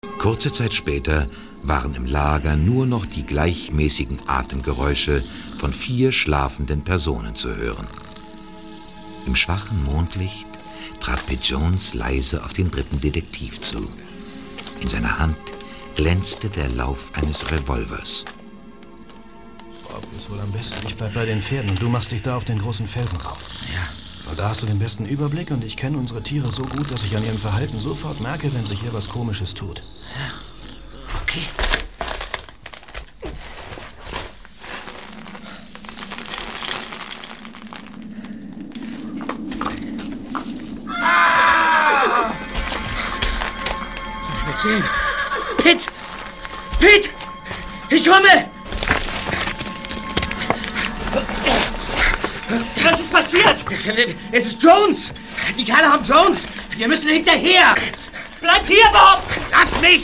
Kurze Zeit später waren im Lager nur noch die gleichmäßigen Atemgeräusche von 4 schlafenden Personen zu hören. Im schwachen Mondlicht trat Pitt Jones leise auf den 3. Detektiv zu. In seiner Hand glänzte der Lauf eines Revolvers. Bob, ist wohl am besten. Ich bleib bei den Pferden und du machst dich da auf den großen Felsen rauf. Ja. Und da hast du den besten Überblick und ich kenne unsere Tiere so gut, dass ich an ihrem Verhalten sofort merke, wenn sich hier was Komisches tut. Ja. Okay. Pitt! Pitt! Ich komme! Was ist passiert? Es ist Jones! Die Kerle haben Jones! Wir müssen hinterher! Bleib hier, Bob! Lass mich!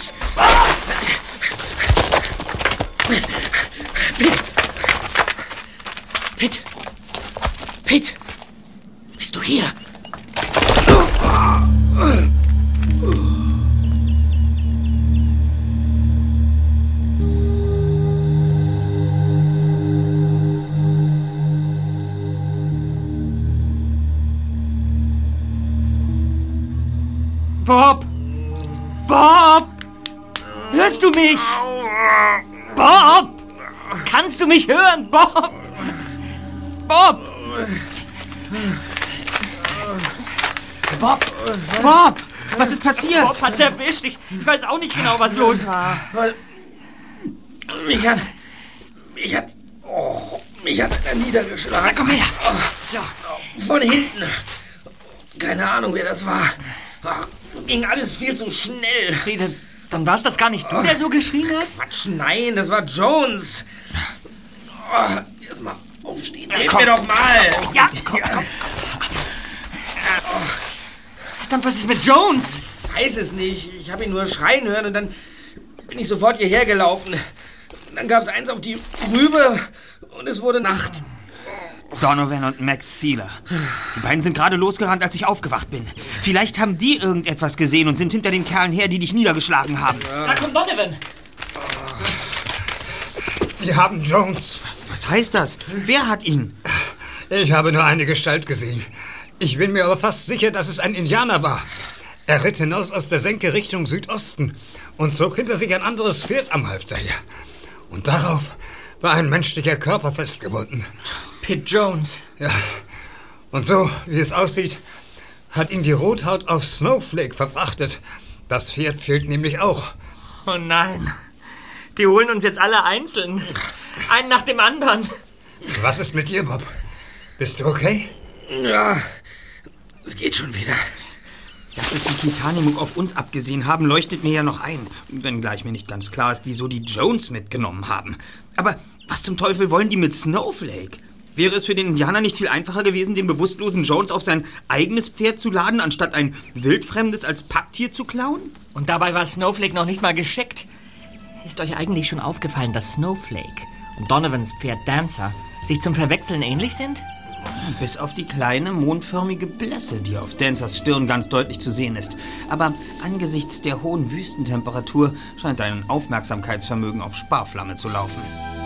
Pitt! Pitt! Pitt! Bist du hier? Bob! Bob! Hörst du mich? Bob! Kannst du mich hören, Bob? Bob! Bob! Bob! Was ist passiert? Bob hat's erwischt. Ich weiß auch nicht genau, was los war. Mich hat er niedergeschlagen. Komm her. So. Von hinten. Keine Ahnung, wer das war. Ging alles viel zu schnell. Hey, dann war's das gar nicht du, der so geschrien hat? Quatsch, nein, das war Jones. Erstmal aufstehen. Hilf komm. mir doch mal. Ja, komm. Verdammt, was ist mit Jones? Weiß es nicht. Ich habe ihn nur schreien hören und dann bin ich sofort hierher gelaufen. Dann gab es eins auf die Rübe und es wurde Nacht. Donovan und Max Sealer. Die beiden sind gerade losgerannt, als ich aufgewacht bin. Vielleicht haben die irgendetwas gesehen und sind hinter den Kerlen her, die dich niedergeschlagen haben. Da kommt Donovan. Sie haben Jones. Was heißt das? Wer hat ihn? Ich habe nur eine Gestalt gesehen. Ich bin mir aber fast sicher, dass es ein Indianer war. Er ritt hinaus aus der Senke Richtung Südosten und zog hinter sich ein anderes Pferd am Halfter her. Und darauf war ein menschlicher Körper festgebunden. Pitt Jones. Ja, und so, wie es aussieht, hat ihn die Rothaut auf Snowflake verfrachtet. Das Pferd fehlt nämlich auch. Oh nein. Die holen uns jetzt alle einzeln. Einen nach dem anderen. Was ist mit dir, Bob? Bist du okay? Ja, es geht schon wieder. Dass es die Titanemuk auf uns abgesehen haben, leuchtet mir ja noch ein. Wenngleich mir nicht ganz klar ist, wieso die Jones mitgenommen haben. Aber was zum Teufel wollen die mit Snowflake? Wäre es für den Indianer nicht viel einfacher gewesen, den bewusstlosen Jones auf sein eigenes Pferd zu laden, anstatt ein wildfremdes als Packtier zu klauen? Und dabei war Snowflake noch nicht mal gescheckt. Ist euch eigentlich schon aufgefallen, dass Snowflake und Donovans Pferd Dancer sich zum Verwechseln ähnlich sind? Bis auf die kleine, mondförmige Blässe, die auf Dancers Stirn ganz deutlich zu sehen ist. Aber angesichts der hohen Wüstentemperatur scheint dein Aufmerksamkeitsvermögen auf Sparflamme zu laufen.